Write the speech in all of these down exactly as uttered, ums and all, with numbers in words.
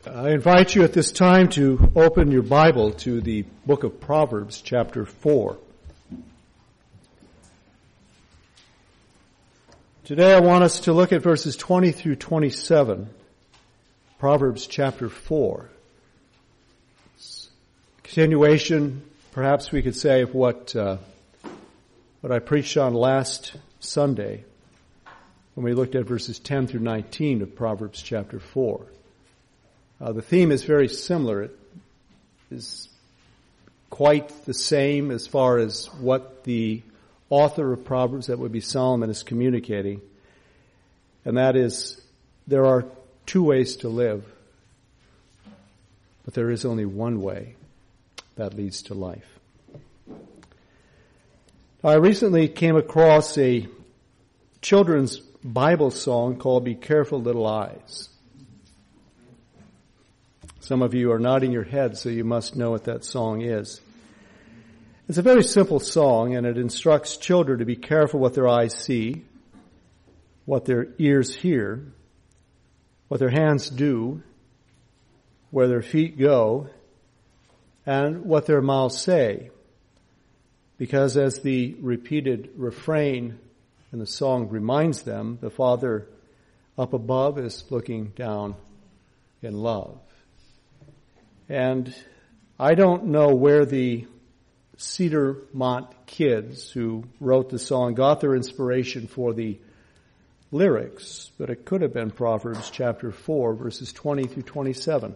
I invite you at this time to open your Bible to the book of Proverbs, chapter four. Today I want us to look at verses twenty through twenty-seven, Proverbs chapter four. Continuation, perhaps we could say, of what uh, what I preached on last Sunday when we looked at verses ten through nineteen of Proverbs chapter four. Uh, the theme is very similar. It is quite the same as far as what the author of Proverbs, that would be Solomon, is communicating. And that is, there are two ways to live, but there is only one way that leads to life. I recently came across a children's Bible song called Be Careful Little Eyes. Some of you are nodding your heads, so you must know what that song is. It's a very simple song, and it instructs children to be careful what their eyes see, what their ears hear, what their hands do, where their feet go, and what their mouths say. Because as the repeated refrain in the song reminds them, the Father up above is looking down in love. And I don't know where the Cedar Mont kids who wrote the song got their inspiration for the lyrics, but it could have been Proverbs chapter four, verses twenty through twenty-seven.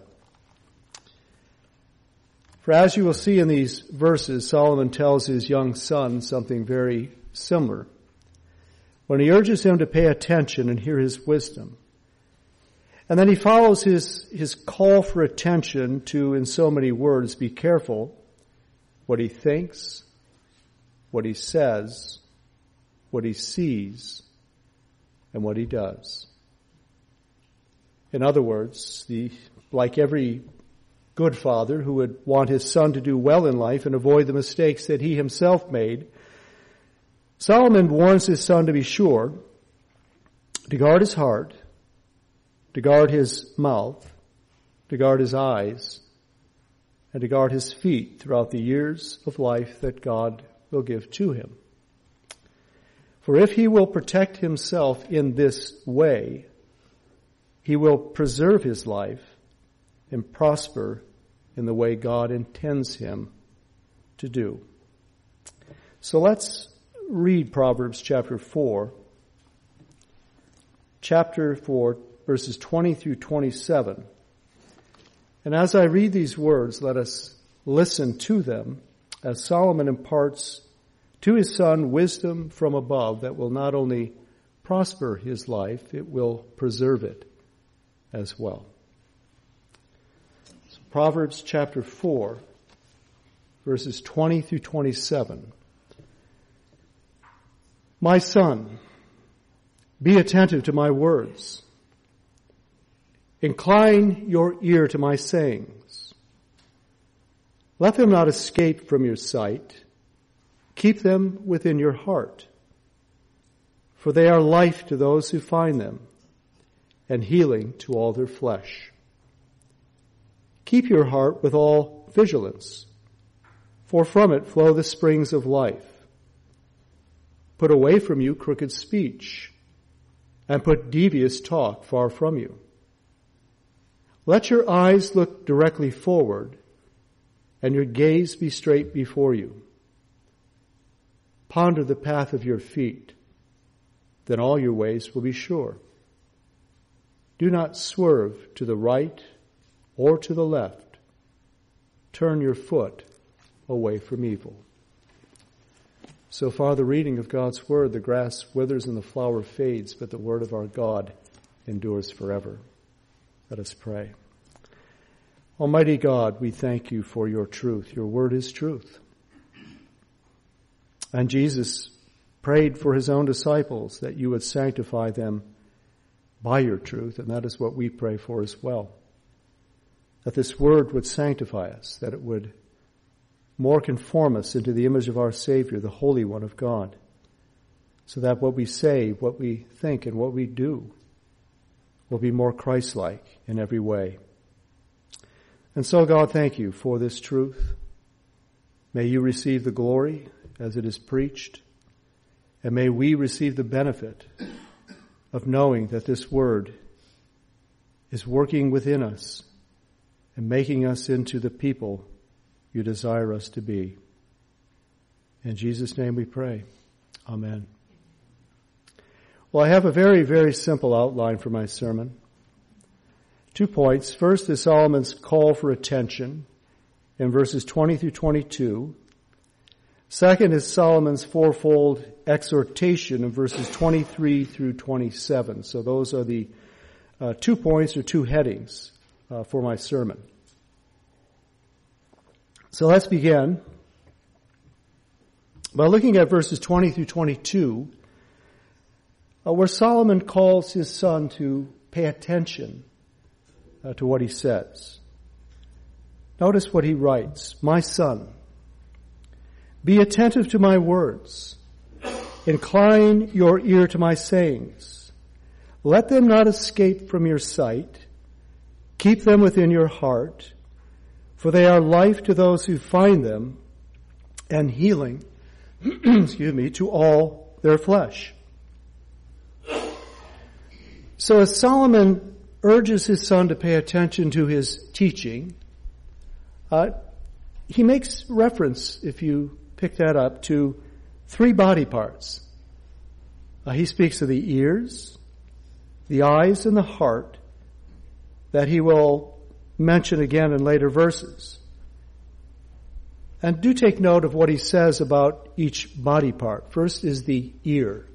For as you will see in these verses, Solomon tells his young son something very similar when he urges him to pay attention and hear his wisdom. And then he follows his, his call for attention to, in so many words, be careful what he thinks, what he says, what he sees, and what he does. In other words, the, like every good father who would want his son to do well in life and avoid the mistakes that he himself made, Solomon warns his son to be sure to guard his heart, to guard his mouth, to guard his eyes, and to guard his feet throughout the years of life that God will give to him. For if he will protect himself in this way, he will preserve his life and prosper in the way God intends him to do. So let's read Proverbs chapter four. Chapter four, verses twenty through twenty-seven. And as I read these words, let us listen to them as Solomon imparts to his son wisdom from above that will not only prosper his life, it will preserve it as well. So Proverbs chapter four, verses twenty through twenty-seven. My son, be attentive to my words. Incline your ear to my sayings. Let them not escape from your sight. Keep them within your heart. For they are life to those who find them, and healing to all their flesh. Keep your heart with all vigilance, for from it flow the springs of life. Put away from you crooked speech, and put devious talk far from you. Let your eyes look directly forward, and your gaze be straight before you. Ponder the path of your feet, then all your ways will be sure. Do not swerve to the right or to the left. Turn your foot away from evil. So far the reading of God's word, the grass withers and the flower fades, but the word of our God endures forever. Let us pray. Almighty God, we thank you for your truth. Your word is truth. And Jesus prayed for his own disciples that you would sanctify them by your truth, and that is what we pray for as well. That this word would sanctify us, that it would more conform us into the image of our Savior, the Holy One of God, so that what we say, what we think, and what we do will be more Christ-like in every way. And so, God, thank you for this truth. May you receive the glory as it is preached, and may we receive the benefit of knowing that this word is working within us and making us into the people you desire us to be. In Jesus' name we pray. Amen. Well, I have a very, very simple outline for my sermon. Two points. First is Solomon's call for attention in verses twenty through twenty-two. Second is Solomon's fourfold exhortation in verses twenty-three through twenty-seven. So those are the uh, two points or two headings uh, for my sermon. So let's begin by looking at verses twenty through twenty-two, uh, where Solomon calls his son to pay attention uh, to what he says. Notice what he writes. My son, be attentive to my words. Incline your ear to my sayings. Let them not escape from your sight. Keep them within your heart, for they are life to those who find them and healing, excuse me, to all their flesh. So as Solomon urges his son to pay attention to his teaching, uh, he makes reference, if you pick that up, to three body parts. Uh, he speaks of the ears, the eyes, and the heart that he will mention again in later verses. And do take note of what he says about each body part. First is the ear.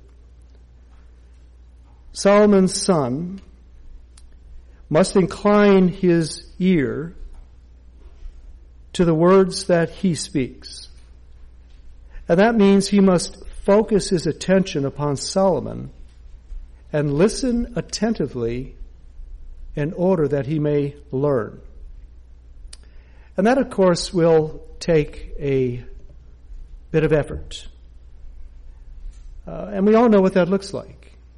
Solomon's son must incline his ear to the words that he speaks. And that means he must focus his attention upon Solomon and listen attentively in order that he may learn. And that, of course, will take a bit of effort. Uh, and we all know what that looks like.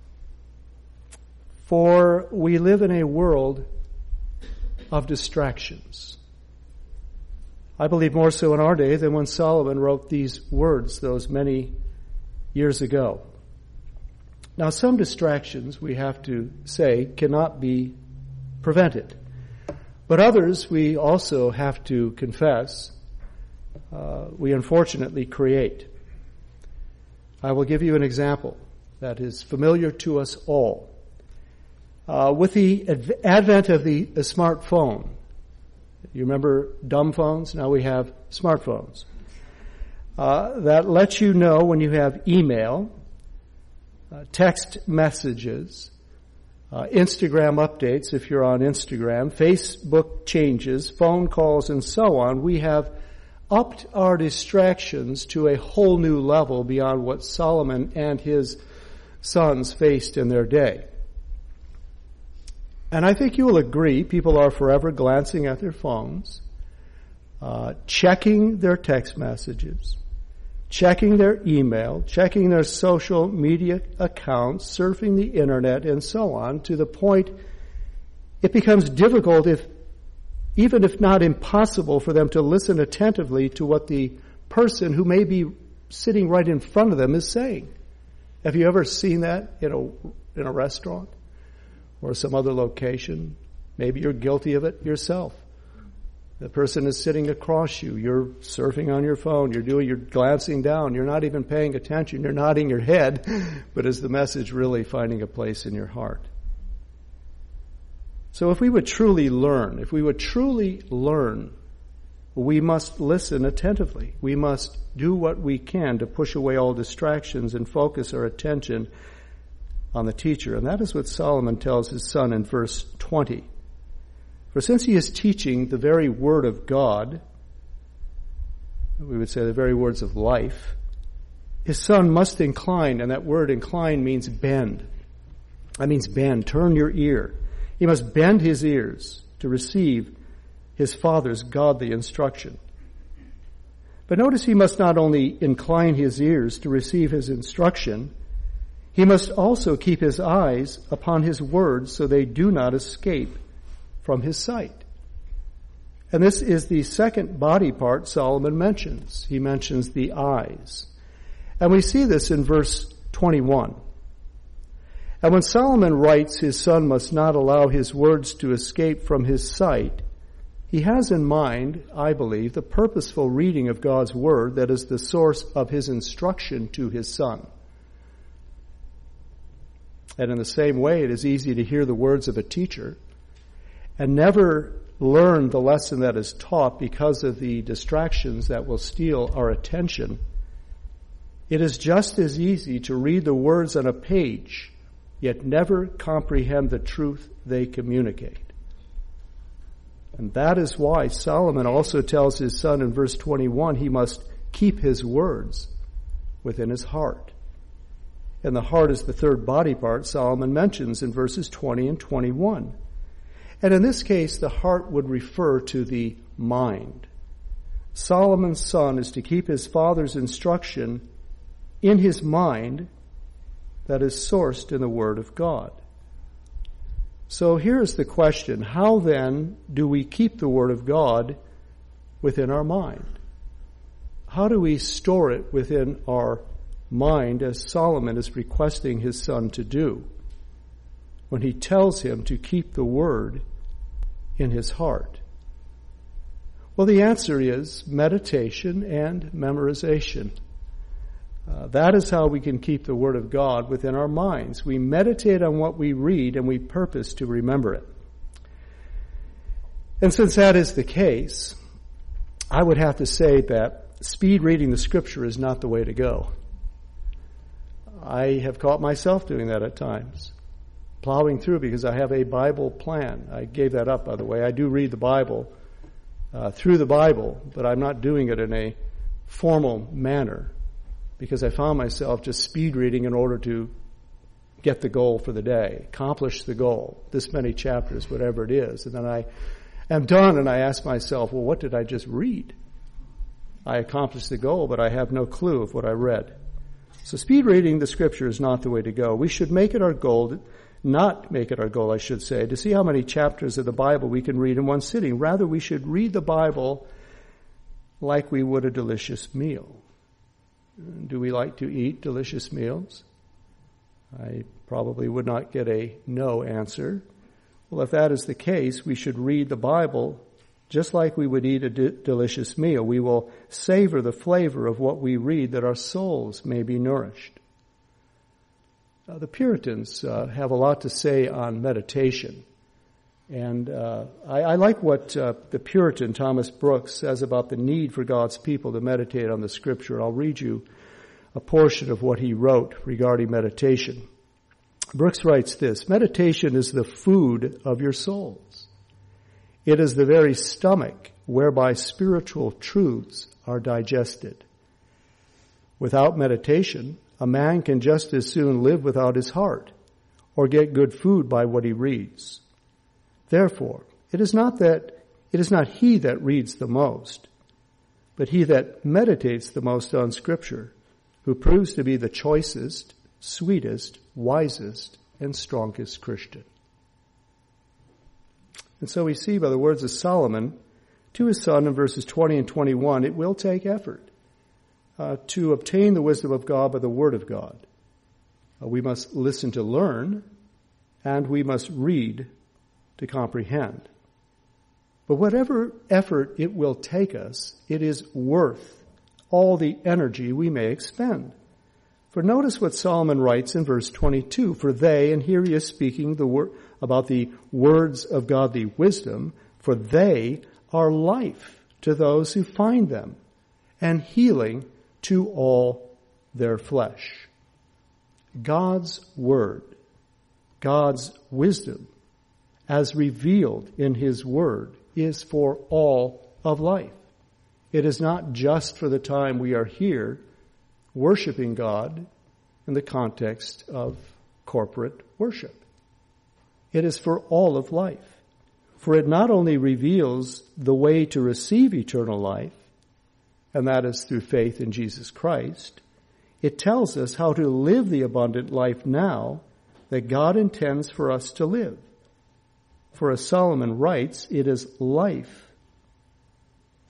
For we live in a world of distractions. I believe more so in our day than when Solomon wrote these words those many years ago. Now, some distractions, we have to say, cannot be prevented. But others, we also have to confess, uh, we unfortunately create. I will give you an example that is familiar to us all. Uh, with the adv- advent of the, the smartphone, you remember dumb phones? Now we have smartphones. Uh, that lets you know when you have email, uh, text messages, uh, Instagram updates if you're on Instagram, Facebook changes, phone calls, and so on. We have upped our distractions to a whole new level beyond what Solomon and his sons faced in their day. And I think you will agree, people are forever glancing at their phones, uh, checking their text messages, checking their email, checking their social media accounts, surfing the internet, and so on, to the point it becomes difficult, if even if not impossible, for them to listen attentively to what the person who may be sitting right in front of them is saying. Have you ever seen that in a in a restaurant? Or some other location? Maybe you're guilty of it yourself. The person is sitting across you. You're surfing on your phone. You're doing, you're glancing down. You're not even paying attention. You're nodding your head. But is the message really finding a place in your heart? So if we would truly learn, if we would truly learn, we must listen attentively. We must do what we can to push away all distractions and focus our attention on the teacher. And that is what Solomon tells his son in verse twenty. For since he is teaching the very word of God, we would say the very words of life, his son must incline, and that word incline means bend. That means bend, turn your ear. He must bend his ears to receive his father's godly instruction. But notice he must not only incline his ears to receive his instruction, he must also keep his eyes upon his words so they do not escape from his sight. And this is the second body part Solomon mentions. He mentions the eyes. And we see this in verse twenty-one. And when Solomon writes, his son must not allow his words to escape from his sight, he has in mind, I believe, the purposeful reading of God's word that is the source of his instruction to his son. And in the same way, it is easy to hear the words of a teacher and never learn the lesson that is taught because of the distractions that will steal our attention. It is just as easy to read the words on a page, yet never comprehend the truth they communicate. And that is why Solomon also tells his son in verse twenty-one he must keep his words within his heart. And the heart is the third body part Solomon mentions in verses twenty and twenty-one. And in this case, the heart would refer to the mind. Solomon's son is to keep his father's instruction in his mind that is sourced in the Word of God. So here's the question. How then do we keep the Word of God within our mind? How do we store it within our mind as Solomon is requesting his son to do when he tells him to keep the Word in his heart? Well, the answer is meditation and memorization. Uh, that is how we can keep the Word of God within our minds. We meditate on what we read and we purpose to remember it. And since that is the case, I would have to say that speed reading the Scripture is not the way to go. I have caught myself doing that at times, plowing through because I have a Bible plan. I gave that up, by the way. I do read the Bible uh, through the Bible, but I'm not doing it in a formal manner, because I found myself just speed reading in order to get the goal for the day, accomplish the goal, this many chapters, whatever it is. And then I am done and I ask myself, well, what did I just read? I accomplished the goal, but I have no clue of what I read. So speed reading the Scripture is not the way to go. We should make it our goal, not make it our goal, I should say, to see how many chapters of the Bible we can read in one sitting. Rather, we should read the Bible like we would a delicious meal. Do we like to eat delicious meals? I probably would not get a no answer. Well, if that is the case, we should read the Bible just like we would eat a de- delicious meal. We will savor the flavor of what we read that our souls may be nourished. Uh, the Puritans uh, have a lot to say on meditation. And uh, I, I like what uh, the Puritan Thomas Brooks says about the need for God's people to meditate on the Scripture. I'll read you a portion of what he wrote regarding meditation. Brooks writes this: meditation is the food of your souls. It is the very stomach whereby spiritual truths are digested. Without meditation, a man can just as soon live without his heart or get good food by what he reads. Therefore, it is not that it is not he that reads the most, but he that meditates the most on Scripture, who proves to be the choicest, sweetest, wisest, and strongest Christian. And so we see by the words of Solomon to his son in verses twenty and twenty-one, it will take effort uh, to obtain the wisdom of God by the Word of God. Uh, we must listen to learn, and we must read to comprehend. But whatever effort it will take us, it is worth all the energy we may expend. For notice what Solomon writes in verse twenty-two, for they, and here he is speaking the wor- about the words of godly wisdom, for they are life to those who find them, and healing to all their flesh. God's word, God's wisdom, as revealed in his word, is for all of life. It is not just for the time we are here worshiping God in the context of corporate worship. It is for all of life. For it not only reveals the way to receive eternal life, and that is through faith in Jesus Christ, it tells us how to live the abundant life now that God intends for us to live. For as Solomon writes, it is life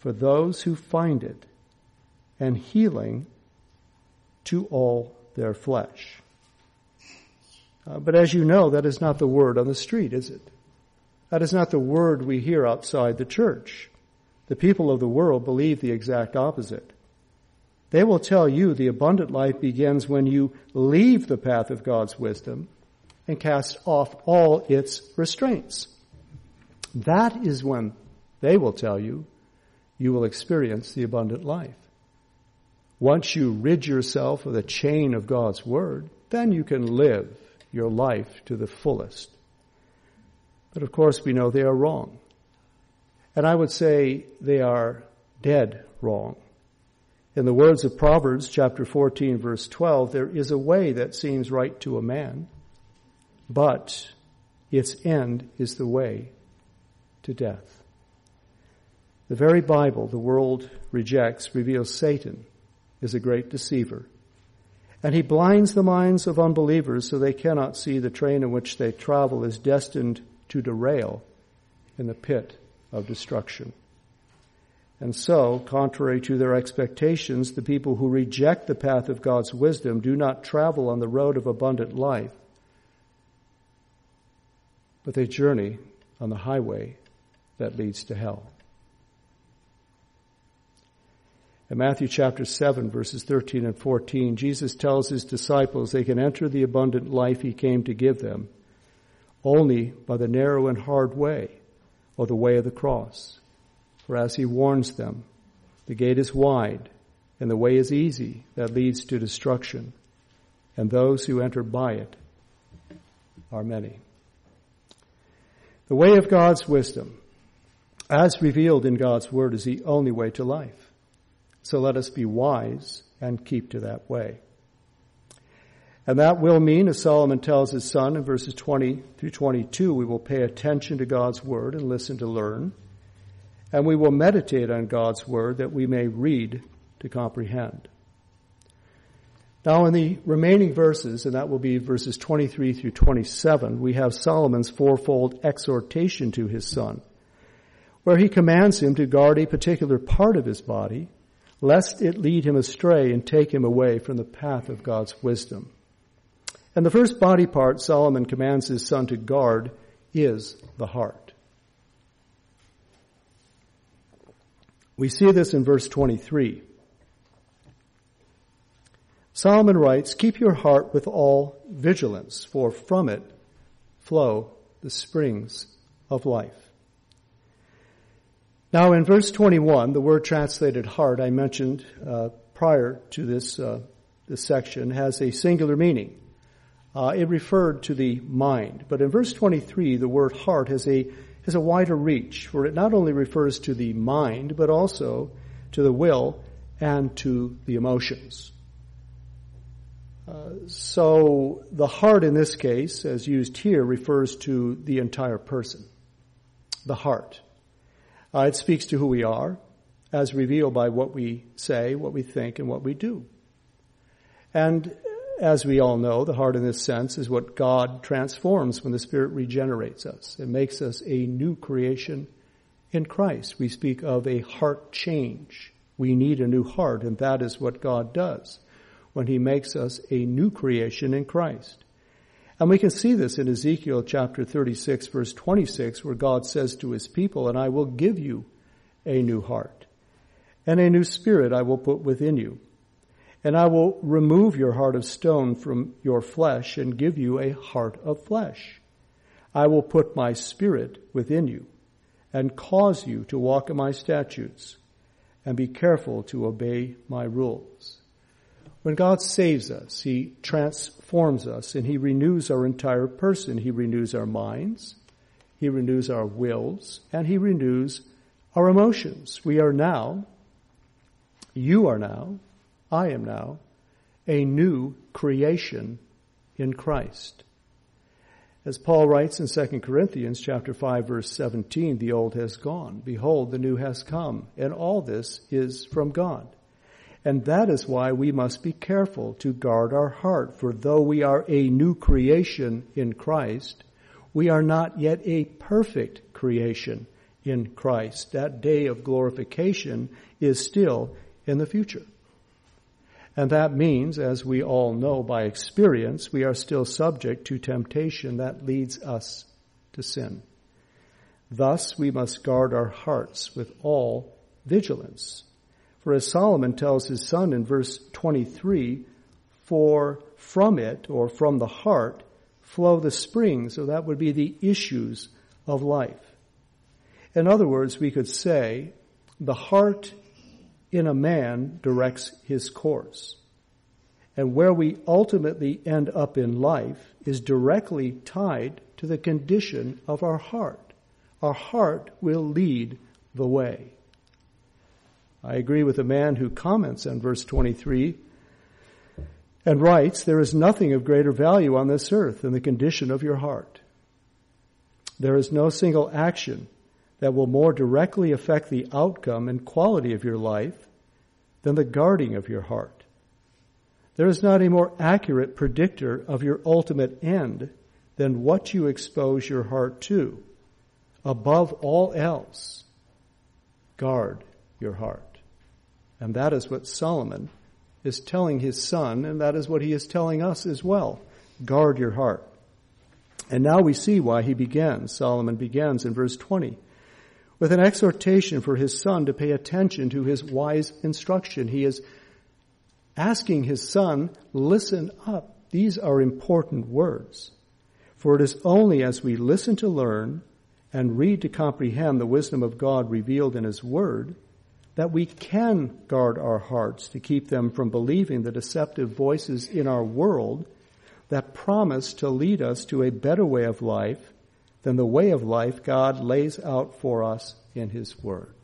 for those who find it, and healing to all their flesh. Uh, but as you know, that is not the word on the street, is it? That is not the word we hear outside the church. The people of the world believe the exact opposite. They will tell you the abundant life begins when you leave the path of God's wisdom and cast off all its restraints. That is when they will tell you you will experience the abundant life. Once you rid yourself of the chain of God's word, then you can live your life to the fullest. But of course we know they are wrong. And I would say they are dead wrong. In the words of Proverbs chapter fourteen, verse twelve, there is a way that seems right to a man, but its end is the way to death. The very Bible the world rejects reveals Satan is a great deceiver. And he blinds the minds of unbelievers so they cannot see the train in which they travel is destined to derail in the pit of destruction. And so, contrary to their expectations, the people who reject the path of God's wisdom do not travel on the road of abundant life, but they journey on the highway that leads to hell. In Matthew chapter seven, verses thirteen and fourteen, Jesus tells his disciples they can enter the abundant life he came to give them only by the narrow and hard way, or the way of the cross. For as he warns them, the gate is wide and the way is easy that leads to destruction, and those who enter by it are many. The way of God's wisdom, as revealed in God's word, is the only way to life. So let us be wise and keep to that way. And that will mean, as Solomon tells his son in verses twenty through twenty-two, we will pay attention to God's word and listen to learn. And we will meditate on God's word that we may read to comprehend. Now in the remaining verses, and that will be verses twenty-three through twenty-seven, we have Solomon's fourfold exhortation to his son, where he commands him to guard a particular part of his body, lest it lead him astray and take him away from the path of God's wisdom. And the first body part Solomon commands his son to guard is the heart. We see this in verse twenty-three. Solomon writes, "Keep your heart with all vigilance, for from it flow the springs of life." Now in verse twenty-one, the word translated heart, I mentioned uh, prior to this, uh, this section, has a singular meaning. Uh, it referred to the mind. But in verse twenty-three, the word heart has a has a wider reach, for it not only refers to the mind, but also to the will and to the emotions. Uh, so the heart in this case, as used here, refers to the entire person, the heart. Uh, it speaks to who we are, as revealed by what we say, what we think, and what we do. And as we all know, the heart in this sense is what God transforms when the Spirit regenerates us. It makes us a new creation in Christ. We speak of a heart change. We need a new heart, and that is what God does when he makes us a new creation in Christ. And we can see this in Ezekiel chapter thirty-six, verse twenty-six, where God says to his people, "And I will give you a new heart, and a new spirit I will put within you. And I will remove your heart of stone from your flesh and give you a heart of flesh. I will put my spirit within you and cause you to walk in my statutes and be careful to obey my rules." When God saves us, he transforms us and he renews our entire person. He renews our minds, he renews our wills, and he renews our emotions. We are now, you are now, I am now a new creation in Christ. As Paul writes in Second Corinthians chapter five, verse seventeen, "The old has gone. Behold, the new has come. And all this is from God." And that is why we must be careful to guard our heart. For though we are a new creation in Christ, we are not yet a perfect creation in Christ. That day of glorification is still in the future. And that means, as we all know by experience, we are still subject to temptation that leads us to sin. Thus, we must guard our hearts with all vigilance. For as Solomon tells his son in verse twenty-three, for from it, or from the heart, flow the springs, so that would be the issues of life. In other words, we could say, the heart in a man directs his course. And where we ultimately end up in life is directly tied to the condition of our heart. Our heart will lead the way. I agree with the man who comments on verse twenty-three and writes, there is nothing of greater value on this earth than the condition of your heart. There is no single action that will more directly affect the outcome and quality of your life than the guarding of your heart. There is not a more accurate predictor of your ultimate end than what you expose your heart to. Above all else, guard your heart. And that is what Solomon is telling his son, and that is what he is telling us as well. Guard your heart. And now we see why he begins. Solomon begins in verse twenty with an exhortation for his son to pay attention to his wise instruction. He is asking his son, listen up. These are important words. For it is only as we listen to learn and read to comprehend the wisdom of God revealed in his word that we can guard our hearts to keep them from believing the deceptive voices in our world that promise to lead us to a better way of life than the way of life God lays out for us in his word.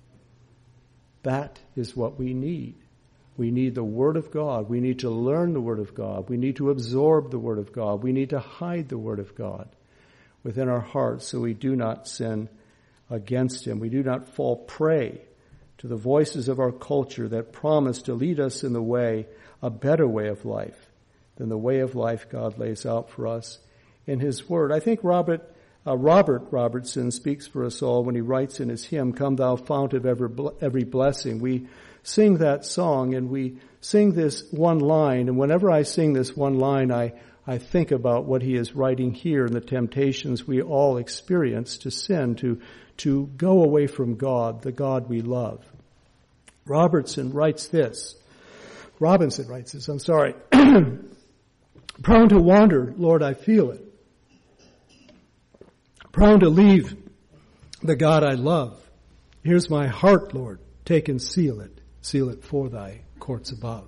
That is what we need. We need the word of God. We need to learn the word of God. We need to absorb the word of God. We need to hide the word of God within our hearts so we do not sin against him. We do not fall prey to the voices of our culture that promise to lead us in the way, a better way of life than the way of life God lays out for us in his word. I think Robert uh, Robert Robertson speaks for us all when he writes in his hymn, Come Thou Fount of Every, every Blessing. We sing that song and we sing this one line, and whenever I sing this one line, I, I think about what he is writing here and the temptations we all experience to sin, to, to go away from God, the God we love. Robertson writes this. Robinson writes this, I'm sorry. Prone to wander, Lord, I feel it. Prone to leave the God I love. Here's my heart, Lord. Take and seal it. Seal it for thy courts above.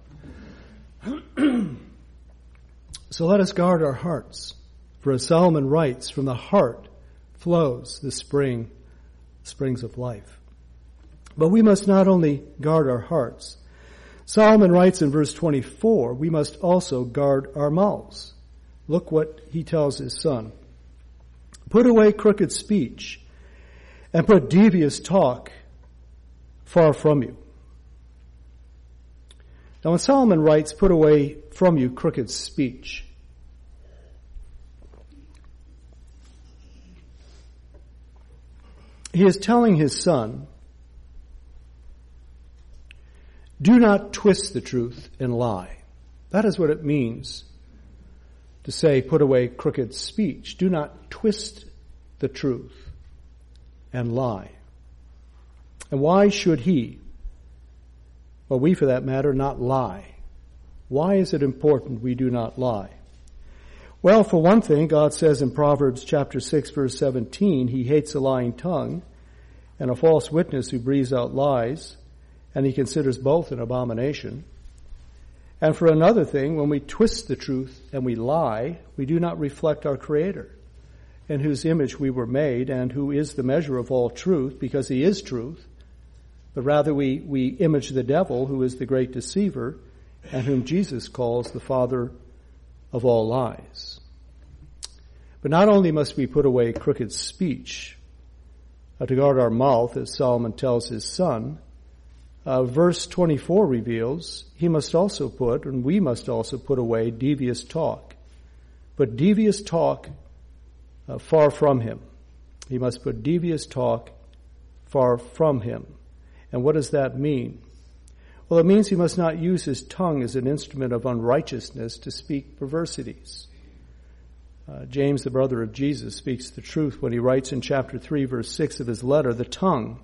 So let us guard our hearts. For as Solomon writes, from the heart flows the spring, springs of life. But we must not only guard our hearts. Solomon writes in verse twenty-four, we must also guard our mouths. Look what he tells his son. Put away crooked speech and put devious talk far from you. Now when Solomon writes, put away from you crooked speech, he is telling his son, do not twist the truth and lie. That is what it means to say, put away crooked speech. Do not twist the truth and lie. And why should he, or we for that matter, not lie? Why is it important we do not lie? Well, for one thing, God says in Proverbs chapter six, verse seventeen, he hates a lying tongue and a false witness who breathes out lies, and he considers both an abomination. And for another thing, when we twist the truth and we lie, we do not reflect our Creator, in whose image we were made and who is the measure of all truth, because he is truth. But rather we, we image the devil, who is the great deceiver, and whom Jesus calls the father of all lies. But not only must we put away crooked speech, uh, to guard our mouth, as Solomon tells his son, Uh, verse twenty-four reveals he must also put, and we must also put away devious talk. But devious talk uh, far from him. He must put devious talk far from him. And what does that mean? Well, it means he must not use his tongue as an instrument of unrighteousness to speak perversities. Uh, James, the brother of Jesus, speaks the truth when he writes in chapter three, verse six of his letter, the tongue.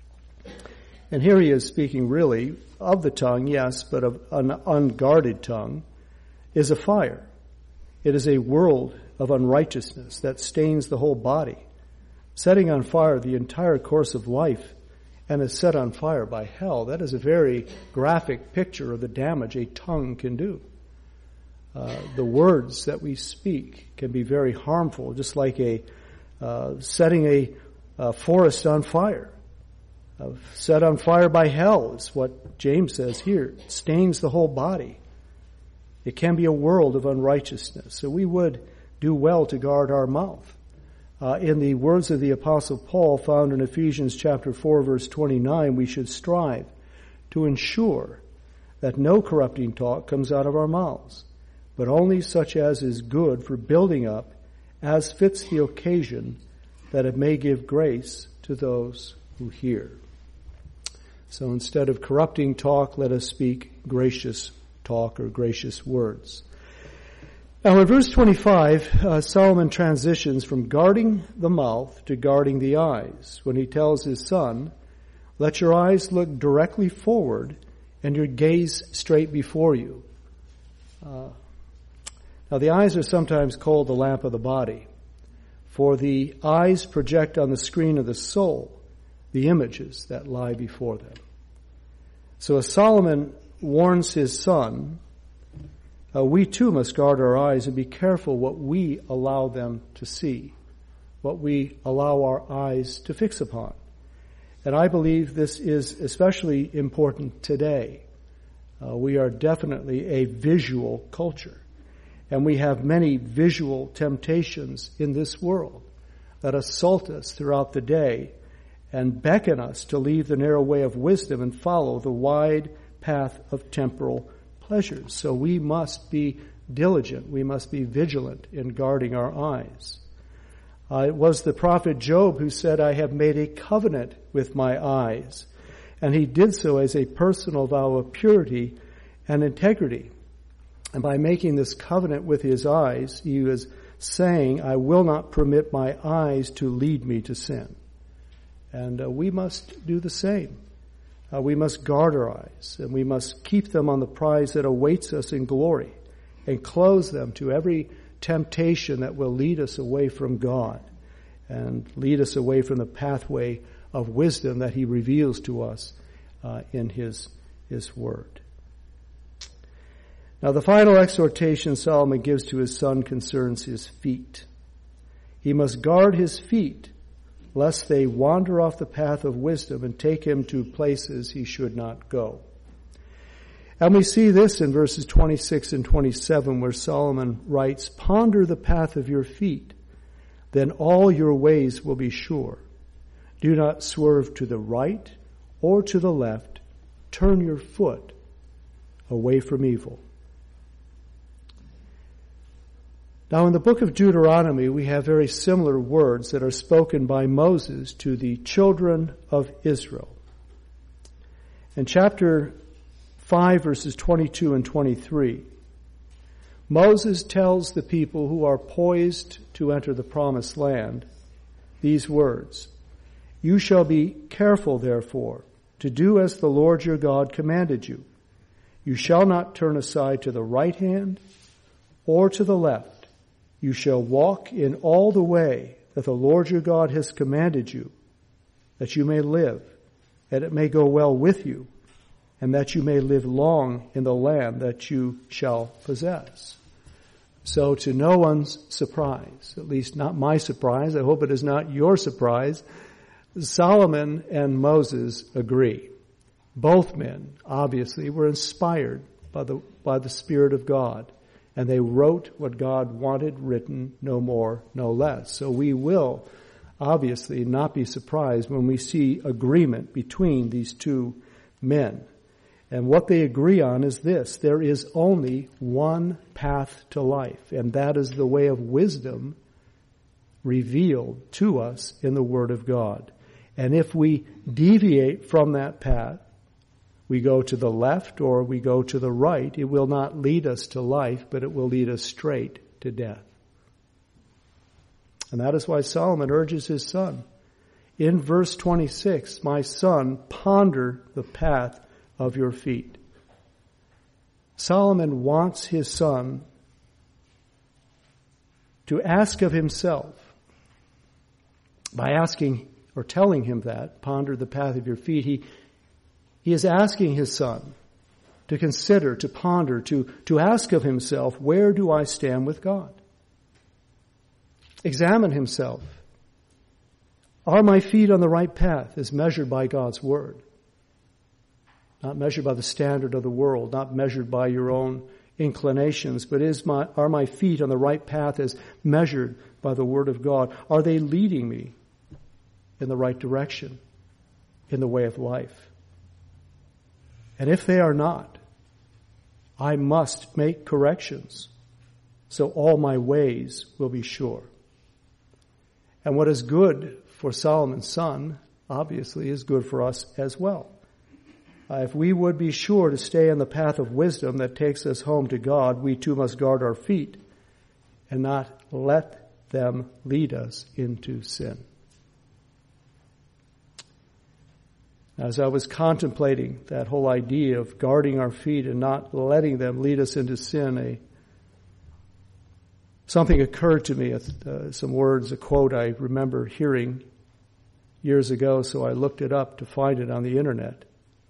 And here he is speaking really of the tongue, yes, but of an unguarded tongue is a fire. It is a world of unrighteousness that stains the whole body, setting on fire the entire course of life, and is set on fire by hell. That is a very graphic picture of the damage a tongue can do. Uh, the words that we speak can be very harmful, just like a uh, setting a, a forest on fire. Uh, set on fire by hell is what James says here. It stains the whole body. It can be a world of unrighteousness. So we would do well to guard our mouth. Uh, in the words of the Apostle Paul found in Ephesians chapter four, verse twenty-nine, we should strive to ensure that no corrupting talk comes out of our mouths, but only such as is good for building up, as fits the occasion, that it may give grace to those who hear. So instead of corrupting talk, let us speak gracious talk or gracious words. Now in verse twenty-five, uh, Solomon transitions from guarding the mouth to guarding the eyes when he tells his son, let your eyes look directly forward and your gaze straight before you. Uh, now the eyes are sometimes called the lamp of the body, for the eyes project on the screen of the soul the images that lie before them. So as Solomon warns his son, Uh, we too must guard our eyes and be careful what we allow them to see, what we allow our eyes to fix upon. And I believe this is especially important today. Uh, we are definitely a visual culture, and we have many visual temptations in this world that assault us throughout the day and beckon us to leave the narrow way of wisdom and follow the wide path of temporal pleasures. So we must be diligent. We must be vigilant in guarding our eyes. Uh, it was the prophet Job who said, I have made a covenant with my eyes. And he did so as a personal vow of purity and integrity. And by making this covenant with his eyes, he was saying, I will not permit my eyes to lead me to sin. And uh, we must do the same. Uh, we must guard our eyes, and we must keep them on the prize that awaits us in glory, and close them to every temptation that will lead us away from God and lead us away from the pathway of wisdom that he reveals to us uh, in his, his word. Now the final exhortation Solomon gives to his son concerns his feet. He must guard his feet lest they wander off the path of wisdom and take him to places he should not go. And we see this in verses twenty-six and twenty-seven where Solomon writes, ponder the path of your feet, then all your ways will be sure. Do not swerve to the right or to the left. Turn your foot away from evil. Now in the book of Deuteronomy, we have very similar words that are spoken by Moses to the children of Israel. In chapter five, verses twenty-two and twenty-three, Moses tells the people who are poised to enter the promised land these words, you shall be careful, therefore, to do as the Lord your God commanded you. You shall not turn aside to the right hand or to the left. You shall walk in all the way that the Lord your God has commanded you, that you may live, that it may go well with you, and that you may live long in the land that you shall possess. So to no one's surprise, at least not my surprise, I hope it is not your surprise, Solomon and Moses agree. Both men, obviously, were inspired by the, by the Spirit of God. And they wrote what God wanted written, no more, no less. So we will obviously not be surprised when we see agreement between these two men. And what they agree on is this: there is only one path to life, and that is the way of wisdom revealed to us in the Word of God. And if we deviate from that path, we go to the left or we go to the right, it will not lead us to life, but it will lead us straight to death. And that is why Solomon urges his son. In verse twenty-six, my son, ponder the path of your feet. Solomon wants his son to ask of himself, by asking or telling him that, ponder the path of your feet, he, he is asking his son to consider, to ponder, to, to ask of himself, where do I stand with God? Examine himself. Are my feet on the right path as measured by God's word? Not measured by the standard of the world, not measured by your own inclinations, but is my, are my feet on the right path as measured by the word of God? Are they leading me in the right direction, in the way of life? And if they are not, I must make corrections so all my ways will be sure. And what is good for Solomon's son, obviously, is good for us as well. Uh, if we would be sure to stay on the path of wisdom that takes us home to God, we too must guard our feet and not let them lead us into sin. As I was contemplating that whole idea of guarding our feet and not letting them lead us into sin, a something occurred to me, uh, some words, a quote I remember hearing years ago, so I looked it up to find it on the internet.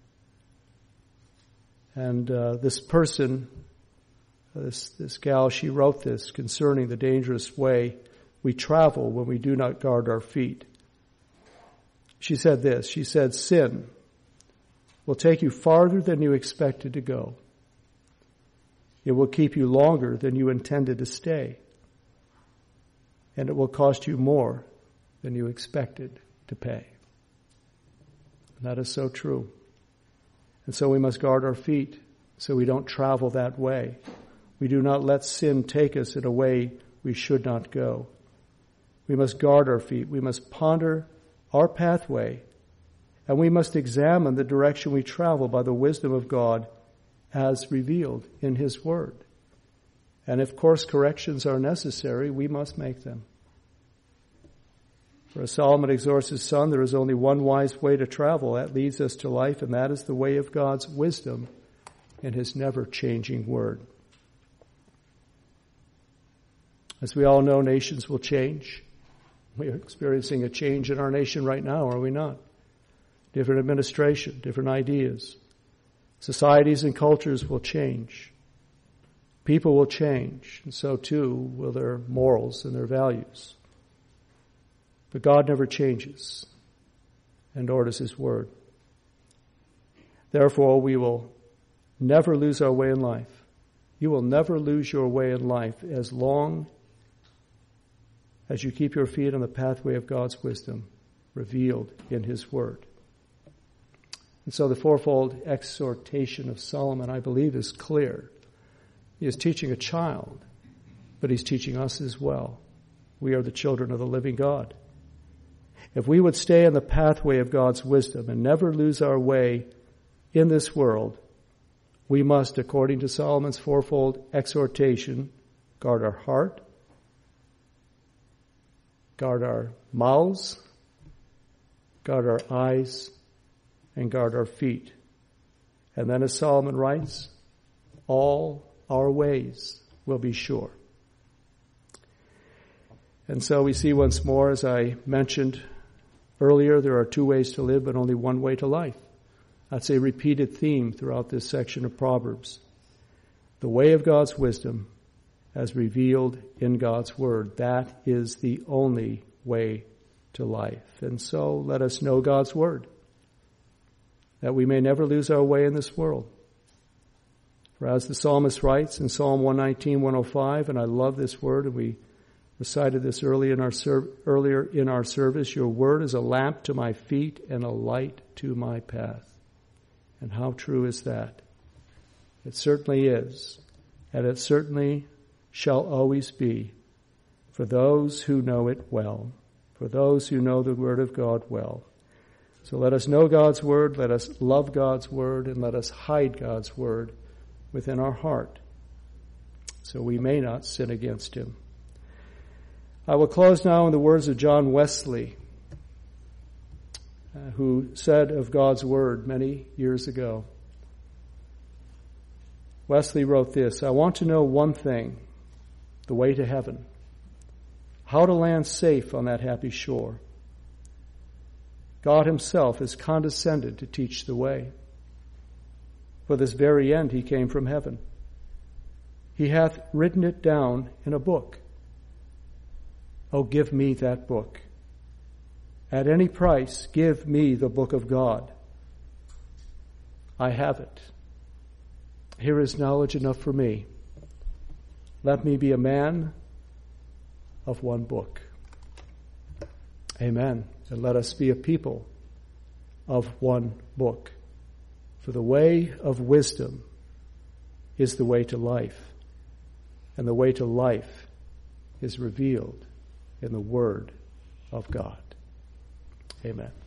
And uh, this person, this this gal, she wrote this concerning the dangerous way we travel when we do not guard our feet. She said this, she said, sin will take you farther than you expected to go. It will keep you longer than you intended to stay. And it will cost you more than you expected to pay. And that is so true. And so we must guard our feet so we don't travel that way. We do not let sin take us in a way we should not go. We must guard our feet. We must ponder our pathway, and we must examine the direction we travel by the wisdom of God as revealed in His Word. And if course corrections are necessary, we must make them. For as Solomon exhorts his son, there is only one wise way to travel that leads us to life, and that is the way of God's wisdom in His never-changing Word. As we all know, nations will change. We are experiencing a change in our nation right now, are we not? Different administration, different ideas. Societies and cultures will change. People will change, and so too will their morals and their values. But God never changes, and nor does His Word. Therefore, we will never lose our way in life. You will never lose your way in life as long as you keep your feet on the pathway of God's wisdom revealed in His Word. And so the fourfold exhortation of Solomon, I believe, is clear. He is teaching a child, but he's teaching us as well. We are the children of the living God. If we would stay on the pathway of God's wisdom and never lose our way in this world, we must, according to Solomon's fourfold exhortation, guard our heart, guard our mouths, guard our eyes, and guard our feet. And then, as Solomon writes, all our ways will be sure. And so we see once more, as I mentioned earlier, there are two ways to live, but only one way to life. That's a repeated theme throughout this section of Proverbs. The way of God's wisdom as revealed in God's Word. That is the only way to life. And so let us know God's Word, that we may never lose our way in this world. For as the psalmist writes in Psalm one nineteen, one oh five, and I love this word, and we recited this early in our ser- earlier in our service, your word is a lamp to my feet and a light to my path. And how true is that? It certainly is, and it certainly shall always be for those who know it well, for those who know the Word of God well. So let us know God's word, let us love God's word, and let us hide God's word within our heart, so we may not sin against him. I will close now in the words of John Wesley, uh, who said of God's word many years ago. Wesley wrote this: I want to know one thing, the way to heaven, how to land safe on that happy shore. God himself has condescended to teach the way. For this very end he came from heaven. He hath written it down in a book. Oh, give me that book. At any price, give me the book of God. I have it. Here is knowledge enough for me. Let me be a man of one book. Amen. And let us be a people of one book. For the way of wisdom is the way to life, and the way to life is revealed in the Word of God. Amen.